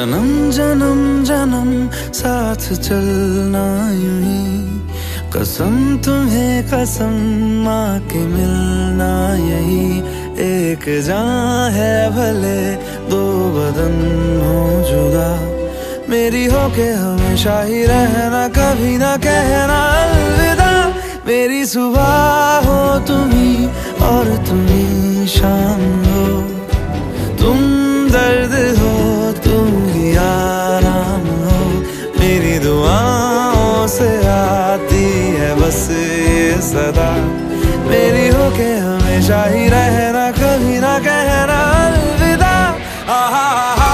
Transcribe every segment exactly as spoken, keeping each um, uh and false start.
जन्म जन्म जन्म साथ चलना यूं ही, कसम तुम्हें कसम माँ के मिलना यही। एक जान है भले दो बदन हो जुदा, मेरी हो के हमेशा ही रहना, कभी ना कहना अलविदा। मेरी सुबह हो तुम्ही और तुम्ही शाम हो, तुम दर्द हो तुम ही आराम हो। मेरी दुआओं से आती है बस ये सदा, मेरी हो के हमेशा ही रहना, कभी ना कहना अलविदा। आहा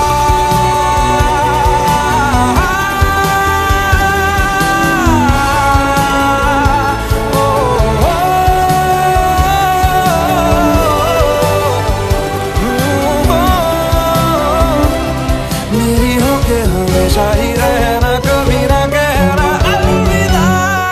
हमेशा ही रहना, कभी ना कहना अलविदा।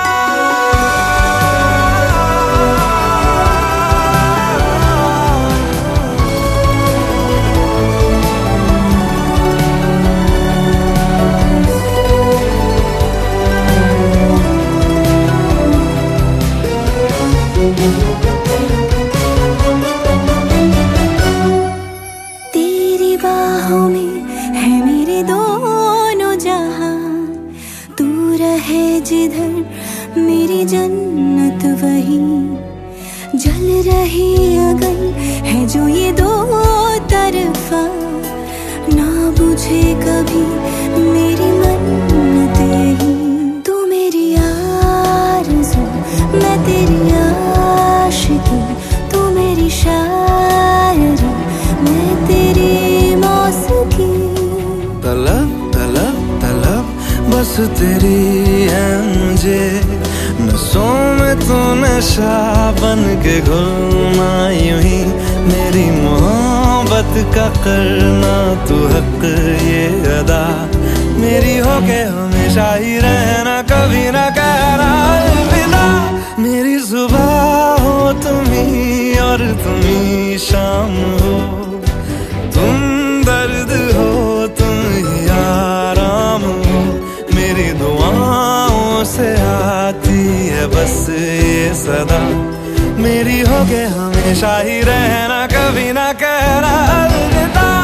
तेरी बाहों में है मेरे दोनों जहां, तू रहे जिधर मेरी जन्नत वही। जल रही अगन है जो ये दो तरफा, ना बुझे कभी मेरी मन्नत यही। तू मेरी आरज़ू मैं तेरी आशिकी, तू मेरी शायरी मैं तेरी मौसीकी। तलब तलब तलब बस तेरी है मुझे, नसों में तू नशा बन के घुलना यूं ही। मेरी मोहब्बत का करना तू हक ये अदा, मेरी हो के हमेशा ही रहना, कभी ना कहना अलविदा। मेरी सुबह हो तुम्ही और तुम्ही शाम हो, तुम दर्द हो तुम ही आराम हो। मेरी दुआओं से आती है बस ये सदा, मेरी हो के हमेशा ही रहना, कभी ना कहना अलविदा।